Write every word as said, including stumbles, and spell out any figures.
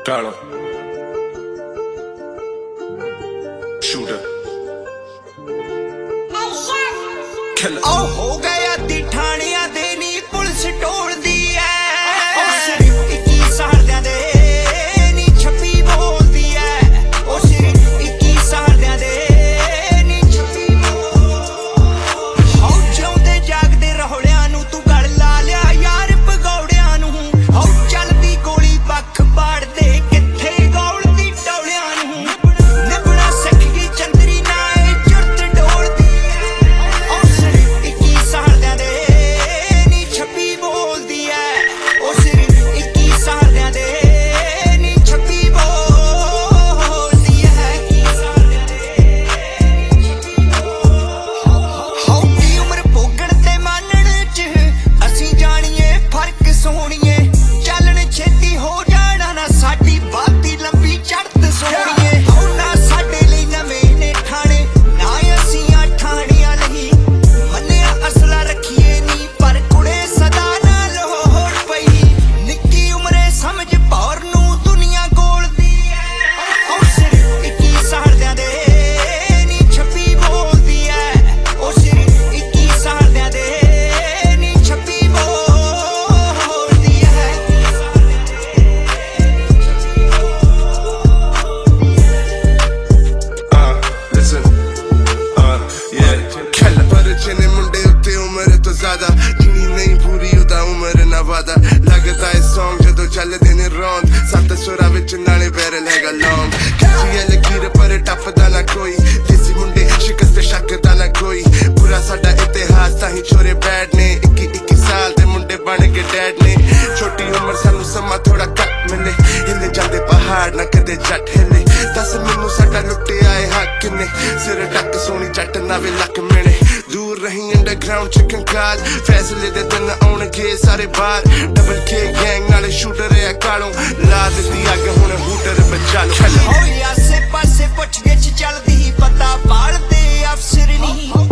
Dollar. Shooter. Killer. Oh, ho gaya di thaniya de ni police tol di hai ਇੱਕੀ ਸਾਲਿਆਂ ਦੇ ਨੀ ਛੱਪੀ ਬੋਲਦੀ ਐ ਉਹ ਸਿਰ ਇੱਕੀ ਸਾਲਿਆਂ ਦੇ ਨੀ ਛੱਪੀ ਬੋਲ ਹਉ ਜਿਉਂਦੇ ਜਾਗਦੇ ਰੋਲਿਆਂ ਨੂੰ ਤੂੰ ਗਲ ਲਾ ਲਿਆ ਯਾਰ ਭਗੌੜਿਆਂ ਨੂੰ ਹਉ ਚੱਲਦੀ ਗੋਲੀ ਪੱਖ ਪਾੜਦੇ ਕਿੱਥੇ ਗੌਲਦੀ ਟੌਲਿਆਂ ਨੂੰ ਨਿਭਣਾ ਸਿੱਖ ਗਈ ਚੰਦਰੀ ਨਾ ਇਹ ਜੁਰਤ ਡੋਲਦੀ ਐ ਉਹ ਸਿਰ ਇੱਕੀ ਸਾਲਿਆਂ ਦੇ ਨੀ ਛੱਪੀ ਬੋਲਦੀ ਐ ਉਹ ਸਿਰ जिनी नहीं पूरी उदा उम्र ना वादा लगता है सॉन्ग जदों चलदे ने रौंद सत्त सुरां विच नाले बैरल हैगा लॉन्ग खिच्ची लकीर पर टपदा ना कोई देसी मुंडे शिकस्त शकदा ना कोई पूरा साडा इतिहास ताही छोरे बैड ने इक्की इक्की साल दे मुंडे बन के डैड ने छोटी उम्र सानू समा थोड़ा घट मिले हिले जांदे पहाड़ ना कदे जट हिले दस मैनू साडा लुट्टिया है हक ने सिर टक सोनी जट नावे लक मिले दूर रही अंडरग्राउंड चिकन काल फैसले दे दिन आउणगे सारे बाहर डबल के गैंग नाले शूटर है कालों ला दित्ती अग हुण हूटर बचा लो हो आसे पासे पुछ गिछ चलदी पता पालदे अफसर नहीं